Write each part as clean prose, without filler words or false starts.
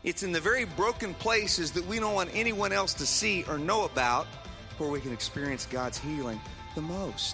It's in the very broken places that we don't want anyone else to see or know about where we can experience God's healing the most.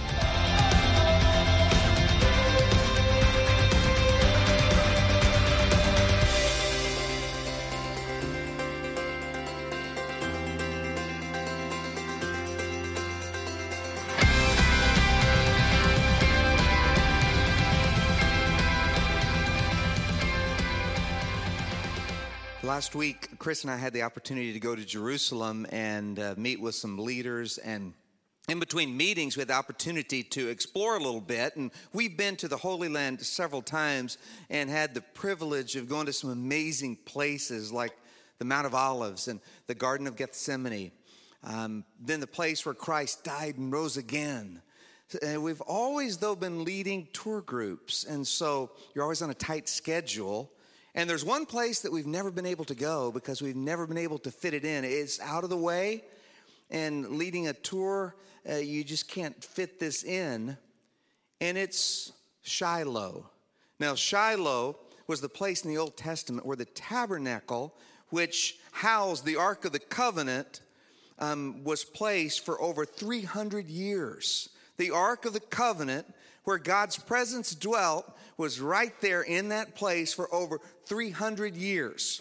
Last week, Chris and I had the opportunity to go to Jerusalem and meet with some leaders. And in between meetings, we had the opportunity to explore a little bit. And we've been to the Holy Land several times and had the privilege of going to some amazing places like the Mount of Olives and the Garden of Gethsemane. Then the place where Christ died and rose again. And we've always, though, been leading tour groups. And so you're always on a tight schedule. And there's one place that we've never been able to go because we've never been able to fit it in. It's out of the way, and leading a tour, you just can't fit this in, and it's Shiloh. Now, Shiloh was the place in the Old Testament where the tabernacle, which housed the Ark of the Covenant, was placed for over 300 years. The Ark of the Covenant, where God's presence dwelt, was right there in that place for over 300 years.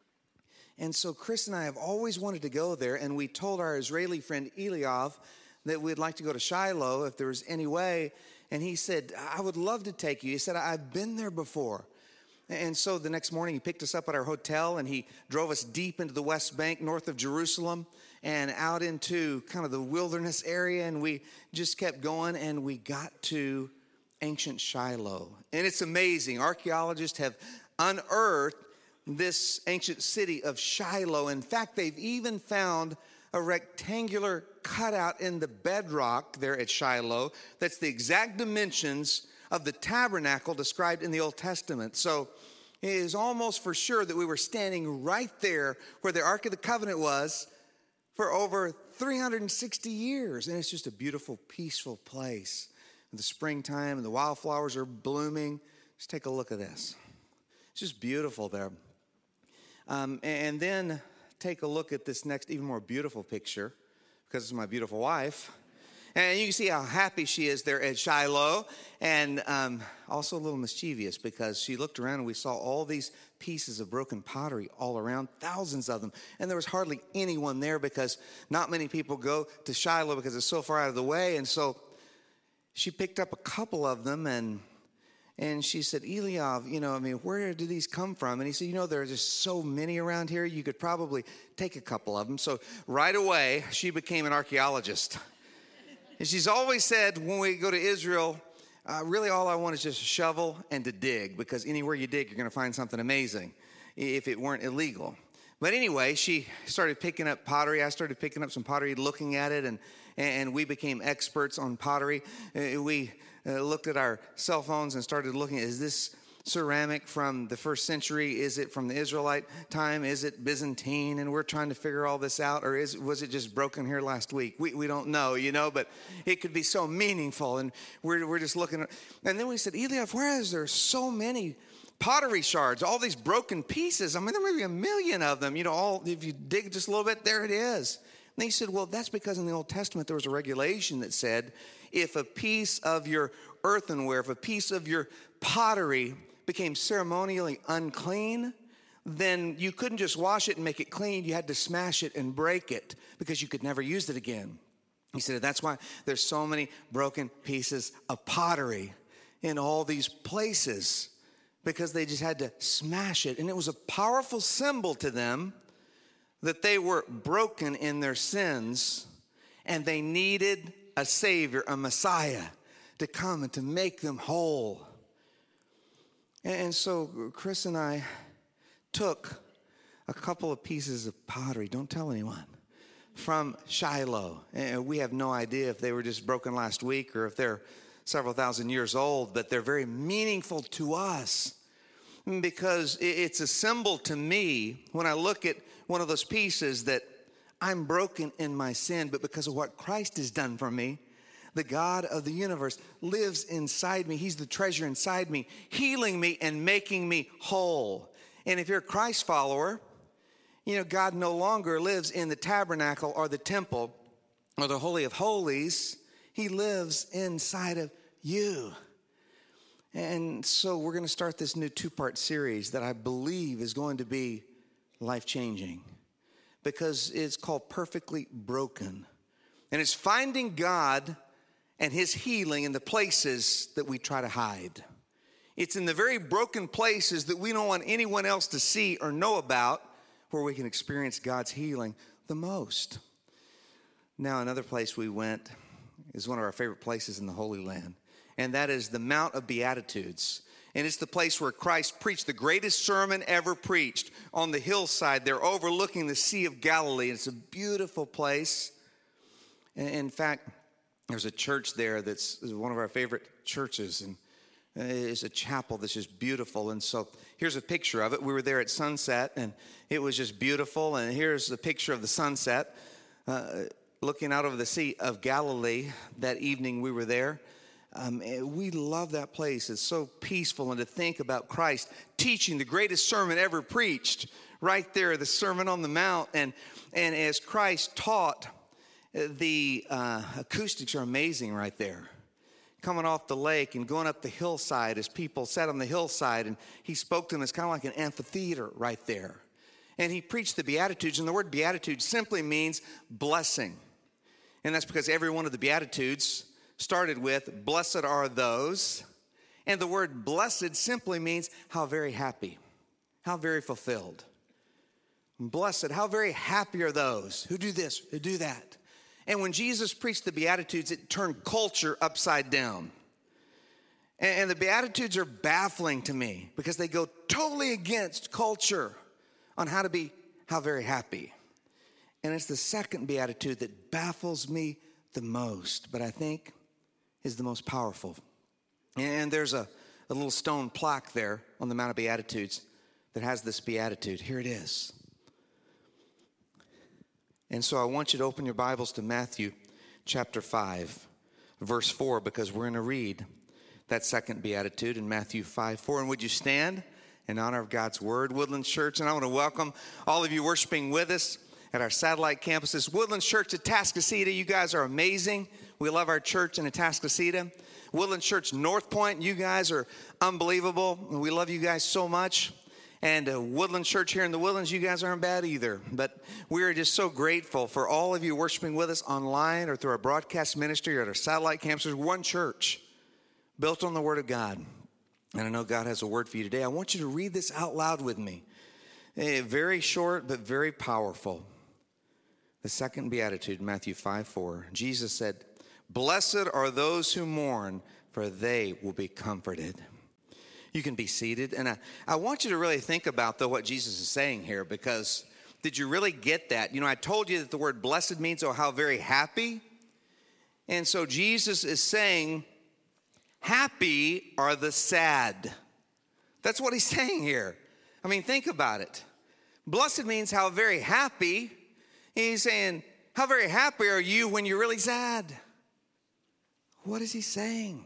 And so Chris and I have always wanted to go there, and we told our Israeli friend Eliav that we'd like to go to Shiloh if there was any way. And he said, I would love to take you. He said, I've been there before. And so the next morning he picked us up at our hotel, and he drove us deep into the West Bank north of Jerusalem and out into kind of the wilderness area. And we just kept going, and we got to ancient Shiloh. And it's amazing. Archaeologists have unearthed this ancient city of Shiloh. In fact, they've even found a rectangular cutout in the bedrock there at Shiloh that's the exact dimensions of the tabernacle described in the Old Testament. So it is almost for sure that we were standing right there where the Ark of the Covenant was for over 360 years. And it's just a beautiful, peaceful place. In the springtime and the wildflowers are blooming. Just take a look at this. It's just beautiful there. And then take a look at this next even more beautiful picture, because it's my beautiful wife. And you can see how happy she is there at Shiloh. And also a little mischievous because she looked around and we saw all these pieces of broken pottery all around, thousands of them. And there was hardly anyone there because not many people go to Shiloh because it's so far out of the way. And so she picked up a couple of them and she said, Eliav, where do these come from? And he said, there are just so many around here, you could probably take a couple of them. So right away, she became an archaeologist. And she's always said, when we go to Israel, really all I want is just a shovel and to dig, because anywhere you dig, you're going to find something amazing if it weren't illegal. But anyway, she started picking up pottery. I started picking up some pottery, looking at it, and we became experts on pottery. We looked at our cell phones and started looking, is this ceramic from the first century? Is it from the Israelite time? Is it Byzantine? And we're trying to figure all this out. Or was it just broken here last week? We don't know, but it could be so meaningful. And we're just looking. And then we said, Eliav, where is there so many pottery shards, all these broken pieces? There may be a million of them, if you dig just a little bit, there it is. And he said, well, that's because in the Old Testament there was a regulation that said if a piece of your earthenware, if a piece of your pottery became ceremonially unclean, then you couldn't just wash it and make it clean. You had to smash it and break it because you could never use it again. He said that's why there's so many broken pieces of pottery in all these places, because they just had to smash it. And it was a powerful symbol to them that they were broken in their sins and they needed a Savior, a Messiah, to come and to make them whole. And so Chris and I took a couple of pieces of pottery, don't tell anyone, from Shiloh. And we have no idea if they were just broken last week or if they're several thousand years old, but they're very meaningful to us because it's a symbol to me when I look at one of those pieces that I'm broken in my sin, but because of what Christ has done for me, the God of the universe lives inside me. He's the treasure inside me, healing me and making me whole. And if you're a Christ follower, you know, God no longer lives in the tabernacle or the temple or the Holy of Holies. He lives inside of you. And so we're going to start this new 2-part series that I believe is going to be life-changing because it's called Perfectly Broken. And it's finding God and his healing in the places that we try to hide. It's in the very broken places that we don't want anyone else to see or know about where we can experience God's healing the most. Now, another place we went is one of our favorite places in the Holy Land, and that is the Mount of Beatitudes. And it's the place where Christ preached the greatest sermon ever preached on the hillside there overlooking the Sea of Galilee. It's a beautiful place. In fact, there's a church there that's one of our favorite churches, and it's a chapel that's just beautiful. And so here's a picture of it. We were there at sunset, and it was just beautiful. And here's a picture of the sunset looking out over the Sea of Galilee that evening we were there. We love that place. It's so peaceful. And to think about Christ teaching the greatest sermon ever preached right there, the Sermon on the Mount. And as Christ taught, the acoustics are amazing right there. Coming off the lake and going up the hillside as people sat on the hillside, and he spoke to them. It's kind of like an amphitheater right there. And he preached the Beatitudes, and the word Beatitude simply means blessing. And that's because every one of the Beatitudes started with, blessed are those. And the word blessed simply means how very happy, how very fulfilled. Blessed, how very happy are those who do this, who do that. And when Jesus preached the Beatitudes, it turned culture upside down. And the Beatitudes are baffling to me because they go totally against culture on how to be how very happy. And it's the second Beatitude that baffles me the most, but I think is the most powerful. And there's a little stone plaque there on the Mount of Beatitudes that has this Beatitude. Here it is. And so I want you to open your Bibles to Matthew chapter 5, verse 4, because we're going to read that second Beatitude in Matthew 5:4. And would you stand in honor of God's Word, Woodlands Church? And I want to welcome all of you worshiping with us at our satellite campuses. Woodlands Church at Atascocita, you guys are amazing. We love our church in Atascocita. Woodlands Church North Point, you guys are unbelievable. We love you guys so much. And Woodlands Church here in the Woodlands, you guys aren't bad either. But we are just so grateful for all of you worshiping with us online or through our broadcast ministry or at our satellite campuses. One church built on the Word of God. And I know God has a word for you today. I want you to read this out loud with me. Very short, but very powerful. The second Beatitude, Matthew 5:4. Jesus said, blessed are those who mourn, for they will be comforted. You can be seated. And I want you to really think about, though, what Jesus is saying here, because did you really get that? You know, I told you that the word blessed means, oh, how very happy. And so Jesus is saying, happy are the sad. That's what he's saying here. I mean, think about it. Blessed means how very happy. He's saying, how very happy are you when you're really sad? What is he saying?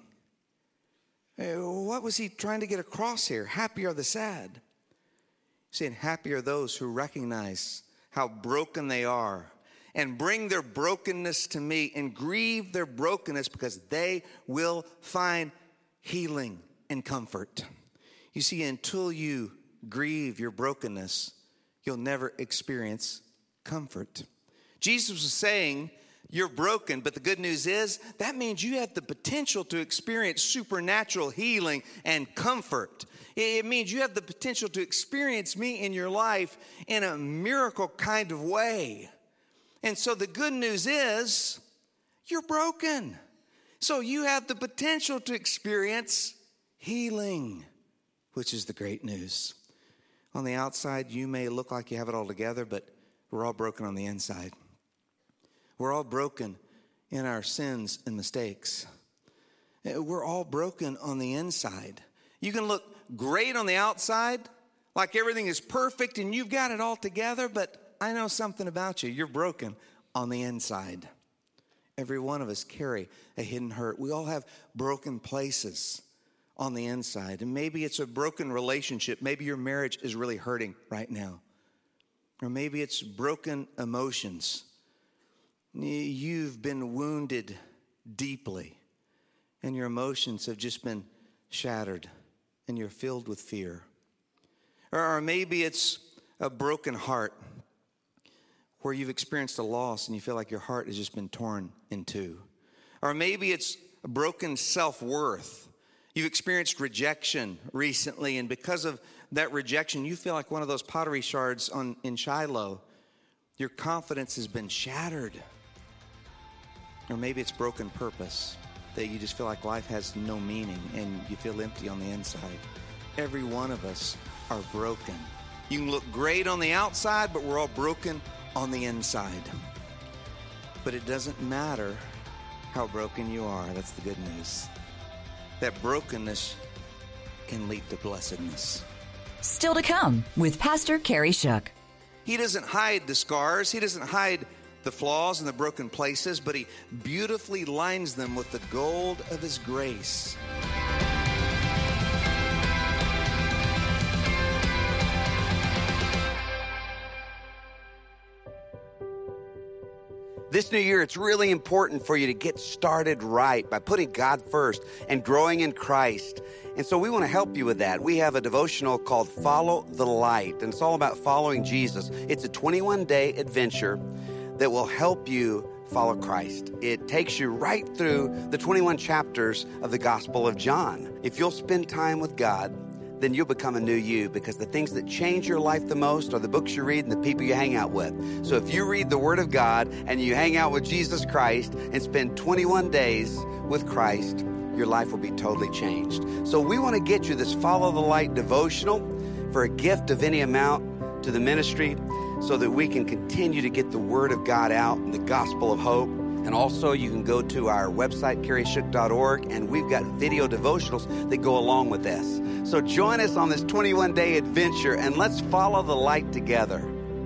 What was he trying to get across here? Happy are the sad. He's saying happy are those who recognize how broken they are and bring their brokenness to me and grieve their brokenness, because they will find healing and comfort. You see, until you grieve your brokenness, you'll never experience comfort. Jesus was saying, you're broken, but the good news is that means you have the potential to experience supernatural healing and comfort. It means you have the potential to experience me in your life in a miracle kind of way. And so the good news is you're broken. So you have the potential to experience healing, which is the great news. On the outside, you may look like you have it all together, but we're all broken on the inside. We're all broken in our sins and mistakes. We're all broken on the inside. You can look great on the outside, like everything is perfect and you've got it all together, but I know something about you. You're broken on the inside. Every one of us carry a hidden hurt. We all have broken places on the inside. And maybe it's a broken relationship. Maybe your marriage is really hurting right now. Or maybe it's broken emotions. You've been wounded deeply, and your emotions have just been shattered, and you're filled with fear. Or maybe it's a broken heart where you've experienced a loss and you feel like your heart has just been torn in two. Or maybe it's a broken self-worth. You've experienced rejection recently, and because of that rejection, you feel like one of those pottery shards in Shiloh. Your confidence has been shattered. Or maybe it's broken purpose, that you just feel like life has no meaning and you feel empty on the inside. Every one of us are broken. You can look great on the outside, but we're all broken on the inside. But it doesn't matter how broken you are. That's the good news. That brokenness can lead to blessedness. Still to come with Pastor Kerry Shook. He doesn't hide the scars. He doesn't hide the flaws and the broken places, but he beautifully lines them with the gold of his grace. This new year, it's really important for you to get started right by putting God first and growing in Christ. And so we want to help you with that. We have a devotional called Follow the Light, and it's all about following Jesus. It's a 21-day adventure that will help you follow Christ. It takes you right through the 21 chapters of the Gospel of John. If you'll spend time with God, then you'll become a new you, because the things that change your life the most are the books you read and the people you hang out with. So if you read the Word of God and you hang out with Jesus Christ and spend 21 days with Christ, your life will be totally changed. So we want to get you this Follow the Light devotional for a gift of any amount to the ministry, so that we can continue to get the Word of God out and the gospel of hope. And also you can go to our website, kerryshook.org, and we've got video devotionals that go along with this. So join us on this 21-day adventure, and let's follow the light together.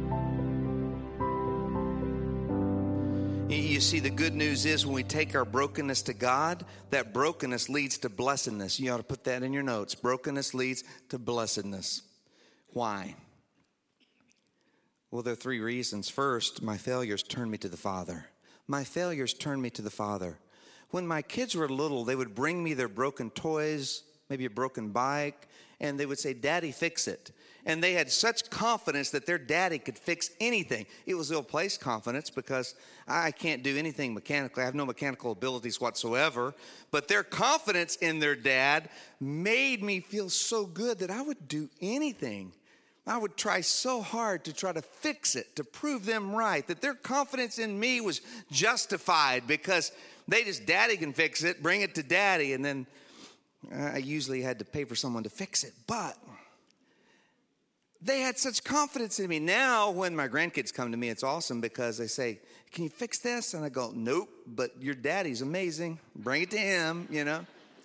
You see, the good news is when we take our brokenness to God, that brokenness leads to blessedness. You ought to put that in your notes. Brokenness leads to blessedness. Why? Well, there are three reasons. First, my failures turned me to the Father. My failures turned me to the Father. When my kids were little, they would bring me their broken toys, maybe a broken bike, and they would say, "Daddy, fix it." And they had such confidence that their daddy could fix anything. It was ill-placed confidence, because I can't do anything mechanically. I have no mechanical abilities whatsoever. But their confidence in their dad made me feel so good that I would do anything. I would try so hard to try to fix it, to prove them right, that their confidence in me was justified, because they just, "Daddy can fix it, bring it to Daddy." And then I usually had to pay for someone to fix it. But they had such confidence in me. Now, when my grandkids come to me, it's awesome, because they say, "Can you fix this?" And I go, "Nope, but your daddy's amazing. Bring it to him," you know.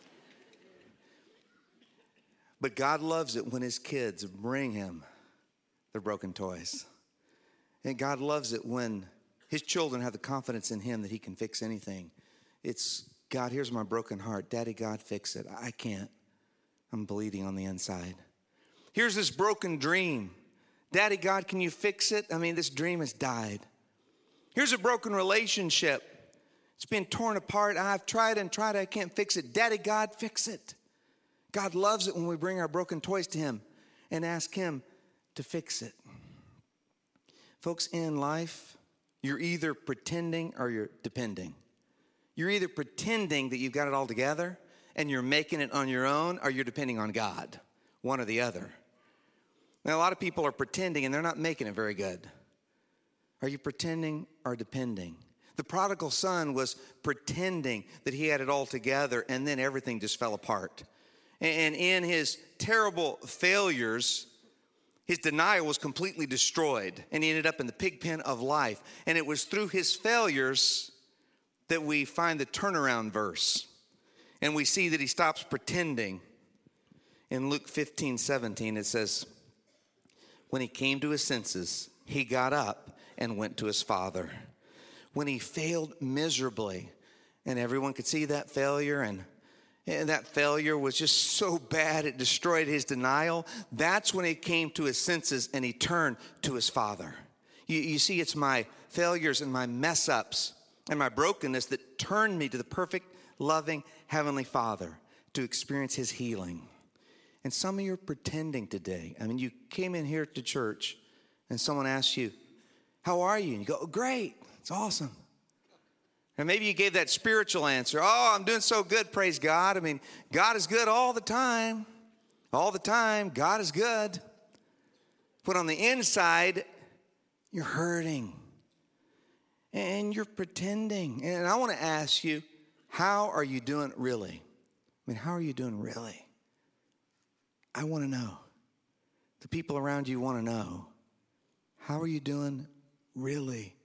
But God loves it when his kids bring him their broken toys. And God loves it when his children have the confidence in him that he can fix anything. It's, "God, here's my broken heart. Daddy, God, fix it. I can't. I'm bleeding on the inside. Here's this broken dream. Daddy, God, can you fix it? I mean, this dream has died. Here's a broken relationship. It's been torn apart. I've tried and tried. I can't fix it. Daddy, God, fix it." God loves it when we bring our broken toys to him and ask him to fix it. Folks, in life, you're either pretending or you're depending. You're either pretending that you've got it all together and you're making it on your own, or you're depending on God, one or the other. Now, a lot of people are pretending and they're not making it very good. Are you pretending or depending? The prodigal son was pretending that he had it all together, and then everything just fell apart. And in his terrible failures, his denial was completely destroyed, and he ended up in the pig pen of life. And it was through his failures that we find the turnaround verse. And we see that he stops pretending. In Luke 15:17, it says, "When he came to his senses, he got up and went to his father." When he failed miserably, and everyone could see that failure, and and that failure was just so bad it destroyed his denial, that's when he came to his senses and he turned to his Father. You see, it's my failures and my mess-ups and my brokenness that turned me to the perfect, loving Heavenly Father to experience his healing. And some of you are pretending today. I mean, you came in here to church and someone asked you, how are you? And you go, oh, great, it's awesome. And maybe you gave that spiritual answer. Oh, I'm doing so good, praise God. I mean, God is good all the time. All the time, God is good. But on the inside, you're hurting. And you're pretending. And I want to ask you, how are you doing really? I mean, how are you doing really? I want to know. The people around you want to know. How are you doing really?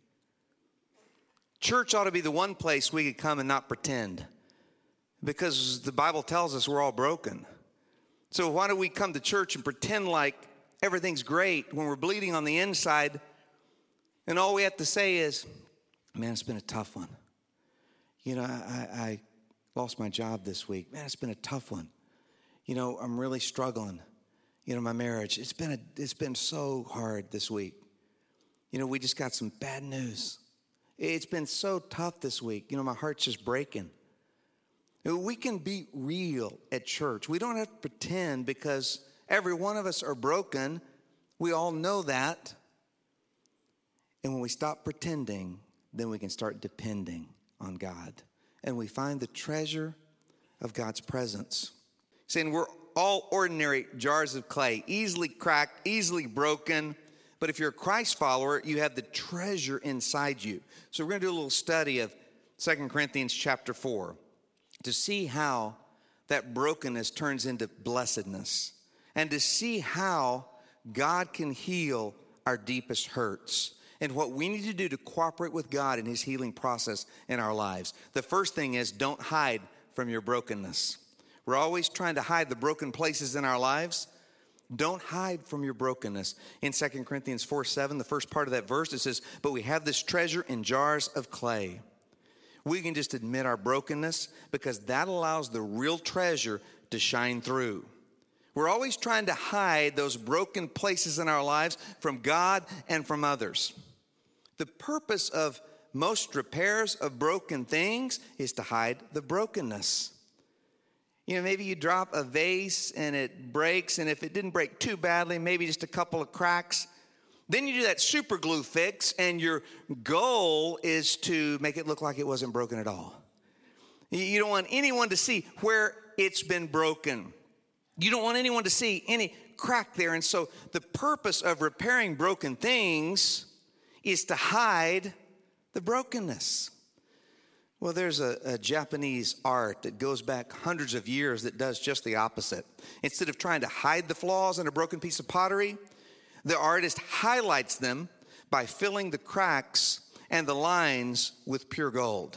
Church ought to be the one place we could come and not pretend, because the Bible tells us we're all broken. So why do we come to church and pretend like everything's great when we're bleeding on the inside, and all we have to say is, man, it's been a tough one. You know, I lost my job this week. Man, it's been a tough one. You know, I'm really struggling. You know, my marriage, it's been so hard this week. You know, we just got some bad news. It's been so tough this week. You know, my heart's just breaking. We can be real at church. We don't have to pretend, because every one of us are broken. We all know that. And when we stop pretending, then we can start depending on God. And we find the treasure of God's presence. Saying we're all ordinary jars of clay, easily cracked, easily broken. But if you're a Christ follower, you have the treasure inside you. So we're going to do a little study of 2 Corinthians chapter 4 to see how that brokenness turns into blessedness, and to see how God can heal our deepest hurts, and what we need to do to cooperate with God in his healing process in our lives. The first thing is, don't hide from your brokenness. We're always trying to hide the broken places in our lives. Don't hide from your brokenness. In 2 Corinthians 4:7, the first part of that verse, it says, but we have this treasure in jars of clay. We can just admit our brokenness, because that allows the real treasure to shine through. We're always trying to hide those broken places in our lives from God and from others. The purpose of most repairs of broken things is to hide the brokenness. You know, maybe you drop a vase and it breaks, and if it didn't break too badly, maybe just a couple of cracks. Then you do that super glue fix, and your goal is to make it look like it wasn't broken at all. You don't want anyone to see where it's been broken. You don't want anyone to see any crack there. And so the purpose of repairing broken things is to hide the brokenness. Well, there's a Japanese art that goes back hundreds of years that does just the opposite. Instead of trying to hide the flaws in a broken piece of pottery, the artist highlights them by filling the cracks and the lines with pure gold.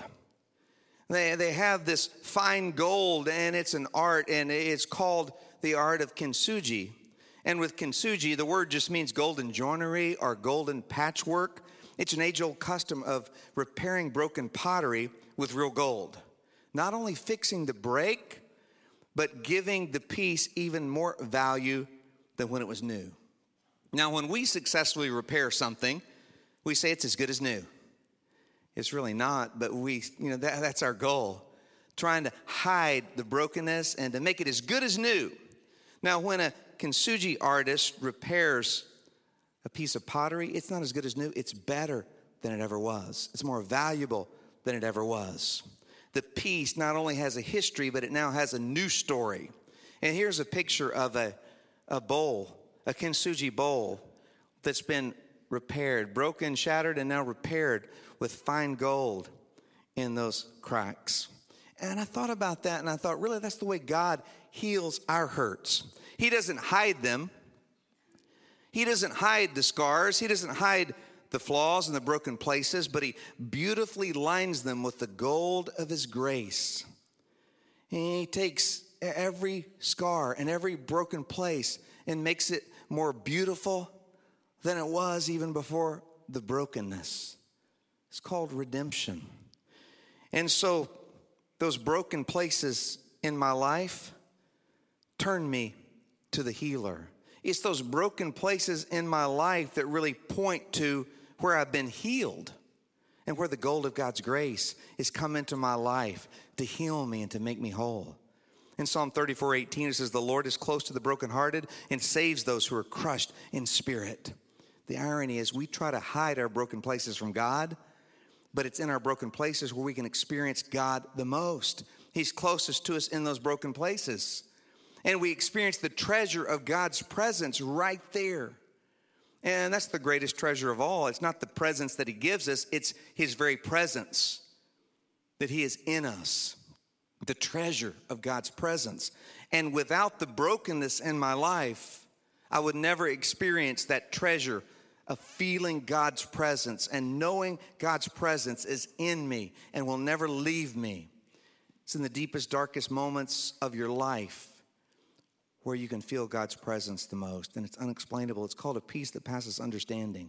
They have this fine gold, and it's an art, and it's called the art of kintsugi. And with kintsugi, the word just means golden joinery or golden patchwork. It's an age-old custom of repairing broken pottery with real gold. Not only fixing the break, but giving the piece even more value than when it was new. Now, when we successfully repair something, we say it's as good as new. It's really not, but that's our goal. Trying to hide the brokenness and to make it as good as new. Now, when a kintsugi artist repairs a piece of pottery, it's not as good as new. It's better than it ever was. It's more valuable than it ever was. The piece not only has a history, but it now has a new story. And here's a picture of a bowl, a kintsugi bowl that's been repaired, broken, shattered, and now repaired with fine gold in those cracks. And I thought about that, and I thought, really, that's the way God heals our hurts. He doesn't hide them. He doesn't hide the scars. He doesn't hide the flaws and the broken places, but he beautifully lines them with the gold of his grace. And he takes every scar and every broken place and makes it more beautiful than it was even before the brokenness. It's called redemption. And so those broken places in my life, turn me to the healer. It's those broken places in my life that really point to where I've been healed and where the gold of God's grace has come into my life to heal me and to make me whole. In Psalm 34:18, it says, the Lord is close to the brokenhearted and saves those who are crushed in spirit. The irony is we try to hide our broken places from God, but it's in our broken places where we can experience God the most. He's closest to us in those broken places. And we experience the treasure of God's presence right there. And that's the greatest treasure of all. It's not the presence that he gives us, it's his very presence, that he is in us. The treasure of God's presence. And without the brokenness in my life, I would never experience that treasure of feeling God's presence and knowing God's presence is in me and will never leave me. It's in the deepest, darkest moments of your life where you can feel God's presence the most. And it's unexplainable. It's called a peace that passes understanding.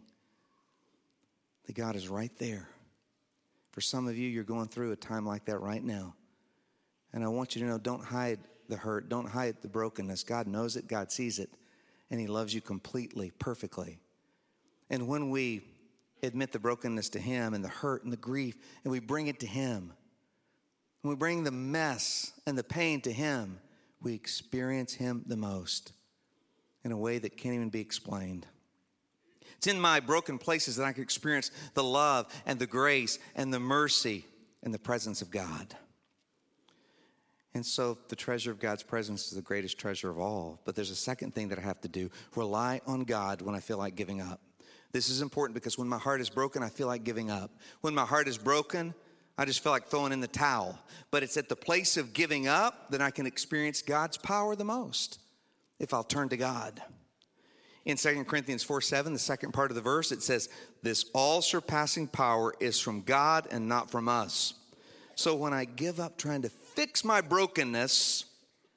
That God is right there. For some of you, you're going through a time like that right now. And I want you to know, don't hide the hurt. Don't hide the brokenness. God knows it. God sees it. And he loves you completely, perfectly. And when we admit the brokenness to him and the hurt and the grief, and we bring it to him, when we bring the mess and the pain to him, we experience him the most in a way that can't even be explained. It's in my broken places that I can experience the love and the grace and the mercy and the presence of God. And so the treasure of God's presence is the greatest treasure of all. But there's a second thing that I have to do. Rely on God when I feel like giving up. This is important because when my heart is broken, I feel like giving up. When my heart is broken, I just feel like throwing in the towel. But it's at the place of giving up that I can experience God's power the most if I'll turn to God. In 2 Corinthians 4:7, the second part of the verse, it says, this all-surpassing power is from God and not from us. So when I give up trying to fix my brokenness,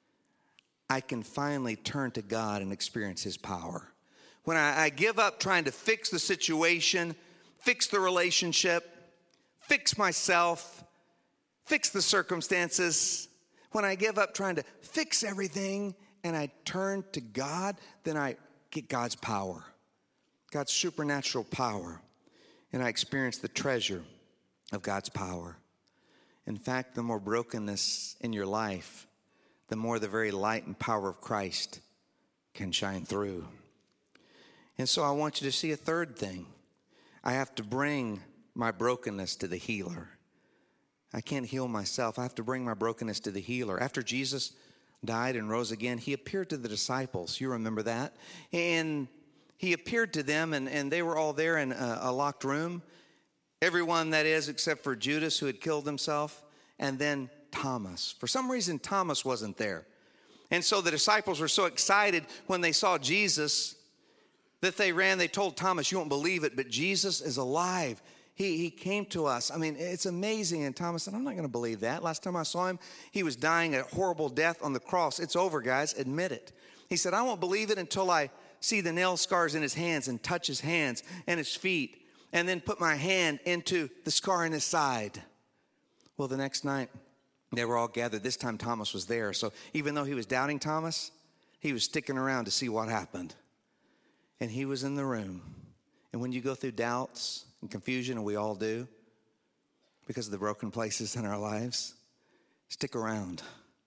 I can finally turn to God and experience his power. When I give up trying to fix the situation, fix the relationship, fix myself, fix the circumstances, when I give up trying to fix everything and I turn to God, then I get God's power, God's supernatural power, and I experience the treasure of God's power. In fact, the more brokenness in your life, the more the very light and power of Christ can shine through. And so I want you to see a third thing. I have to bring my brokenness to the healer. I can't heal myself. I have to bring my brokenness to the healer. After Jesus died and rose again, he appeared to the disciples. You remember that? And he appeared to them, and they were all there in a locked room. Everyone, that is, except for Judas, who had killed himself, and then Thomas. For some reason, Thomas wasn't there. And so the disciples were so excited when they saw Jesus that they ran. They told Thomas, you won't believe it, but Jesus is alive. He came to us. I mean, it's amazing. And Thomas said, I'm not going to believe that. Last time I saw him, he was dying a horrible death on the cross. It's over, guys. Admit it. He said, I won't believe it until I see the nail scars in his hands and touch his hands and his feet, and then put my hand into the scar in his side. Well, the next night, they were all gathered. This time Thomas was there. So even though he was doubting Thomas, he was sticking around to see what happened. And he was in the room. And when you go through doubts and confusion, and we all do, because of the broken places in our lives, stick around.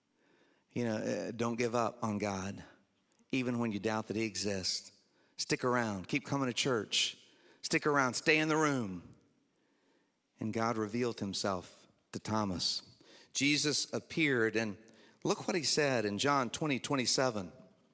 Don't give up on God, even when you doubt that he exists. Stick around. Keep coming to church. Stick around, stay in the room. And God revealed himself to Thomas. Jesus appeared, and look what he said in John 20:27.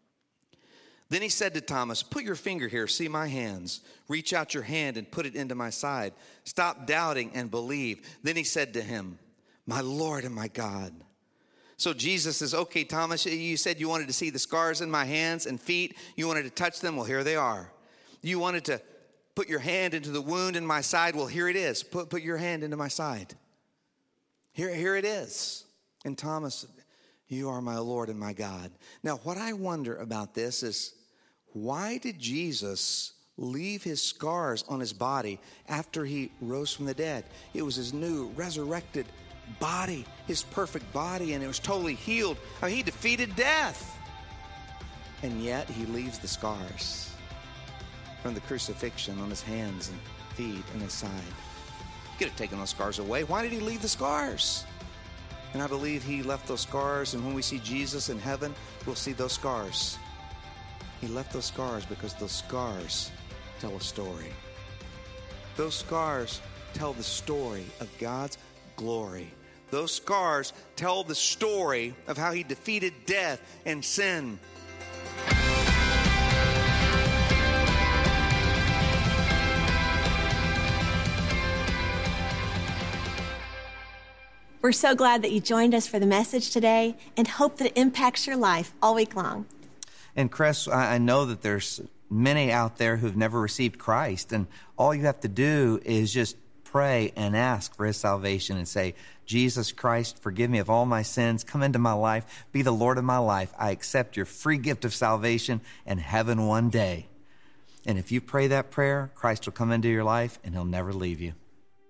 Then he said to Thomas, put your finger here, see my hands. Reach out your hand and put it into my side. Stop doubting and believe. Then he said to him, my Lord and my God. So Jesus says, okay, Thomas, you said you wanted to see the scars in my hands and feet. You wanted to touch them. Well, here they are. You wanted to put your hand into the wound in my side. Well, here it is. Put your hand into my side. Here it is. And Thomas, you are my Lord and my God. Now, what I wonder about this is, why did Jesus leave his scars on his body after he rose from the dead? It was his new resurrected body, his perfect body, and it was totally healed. He defeated death. And yet he leaves the scars from the crucifixion on his hands and feet and his side. He could have taken those scars away. Why did he leave the scars? And I believe he left those scars, and when we see Jesus in heaven, we'll see those scars. He left those scars because those scars tell a story. Those scars tell the story of God's glory. Those scars tell the story of how he defeated death and sin. We're so glad that you joined us for the message today and hope that it impacts your life all week long. And Chris, I know that there's many out there who've never received Christ, and all you have to do is just pray and ask for his salvation and say, Jesus Christ, forgive me of all my sins. Come into my life. Be the Lord of my life. I accept your free gift of salvation and heaven one day. And if you pray that prayer, Christ will come into your life and he'll never leave you.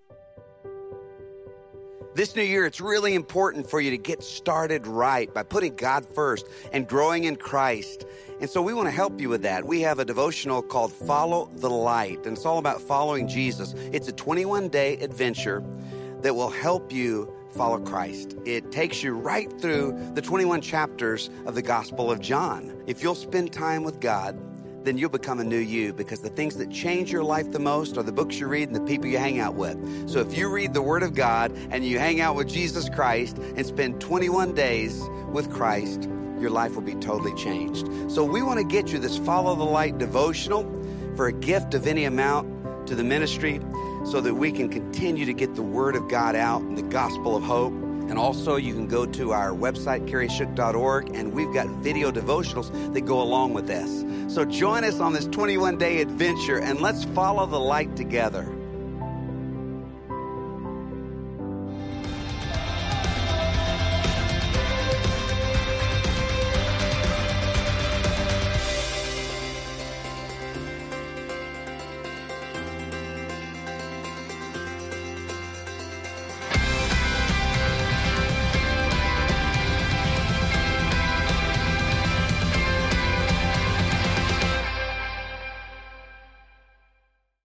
This new year, it's really important for you to get started right by putting God first and growing in Christ. And so we want to help you with that. We have a devotional called Follow the Light, and it's all about following Jesus. It's a 21-day adventure that will help you follow Christ. It takes you right through the 21 chapters of the Gospel of John. If you'll spend time with God, then you'll become a new you, because the things that change your life the most are the books you read and the people you hang out with. So if you read the Word of God and you hang out with Jesus Christ and spend 21 days with Christ, your life will be totally changed. So we want to get you this Follow the Light devotional for a gift of any amount to the ministry so that we can continue to get the Word of God out and the gospel of hope. And also you can go to our website, carrieshook.org, and we've got video devotionals that go along with this. So join us on this 21-day adventure, and let's follow the light together.